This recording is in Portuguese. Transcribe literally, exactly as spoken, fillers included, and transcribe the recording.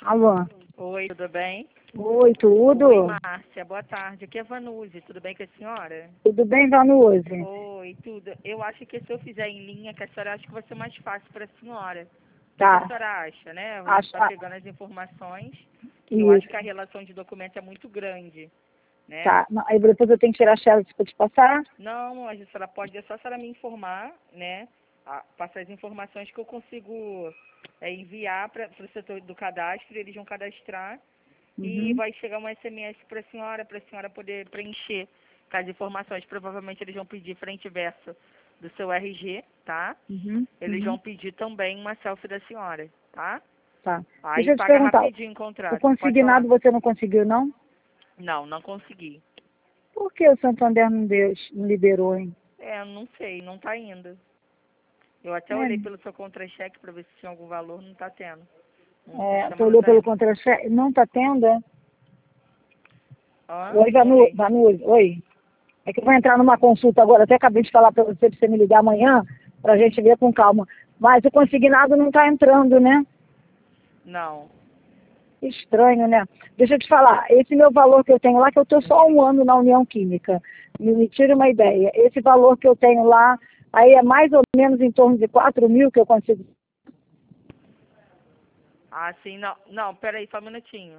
Alô? Oi, tudo bem? Oi, tudo? Oi, Márcia, boa tarde. Aqui é Vanuzi, tudo bem com a senhora? Tudo bem, Vanuzi? Oi, tudo. Eu acho que se eu fizer em linha, que a senhora acha que vai ser mais fácil para a senhora. O que, que a Tá. senhora acha, né? A gente Acho, está ah, pegando as informações, que eu acho isso, que a relação de documentos é muito grande, né? tá. Não, aí depois eu tenho que tirar a xerox para te passar? Não, a senhora pode, é só a senhora me informar, né? Ah, passar as informações que eu consigo é, enviar para o setor do cadastro, eles vão cadastrar. E Uhum, vai chegar um S M S para a senhora, para a senhora poder preencher com as informações. Provavelmente eles vão pedir frente e verso do seu R G, tá? uhum, Eles uhum, vão pedir também uma selfie da senhora, tá? tá. Aí Deixa eu te paga perguntar, rapidinho o o contrato. Pode falar. consignado você não conseguiu, não? Não, não consegui. Por que o Santander não, deu, não liberou, hein? É, não sei, não tá indo. Eu até olhei É, pelo seu contra-cheque para ver se tinha algum valor, não tá tendo. No é, você sistema não olhou tá pelo indo. contra-cheque? Não tá tendo, é? Hã? Oi, Não Vanu, ouvi. Vanuzi, oi. É que eu vou entrar numa consulta agora, até acabei de falar para você, para você me ligar amanhã, para a gente ver com calma. Mas o consignado não está entrando, né? Não. Estranho, né? Deixa eu te falar, esse meu valor que eu tenho lá, que eu estou só um ano na União Química, me, me tira uma ideia, esse valor que eu tenho lá, aí é mais ou menos em torno de quatro mil que eu consigo. Ah, sim, não. Não, peraí, só um minutinho.